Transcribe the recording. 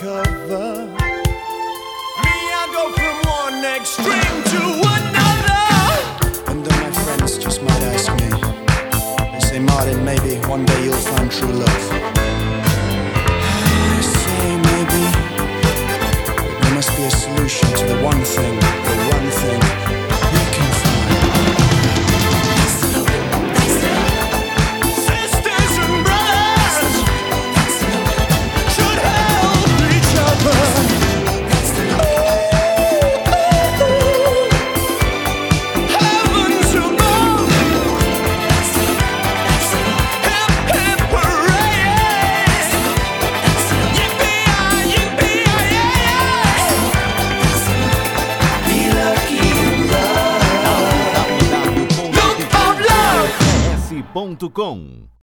undercover. Me, I go from one extreme to another. And then my friends just might ask me, they say, Martin, maybe one day you'll find true love. I say maybe, but there must be a solution to the one thing we can find. Sisters and brothers should help each other. Heavens above, hip hip hooray! Yippee-yi, yippee-yi, be lucky in love. Look of love. S.com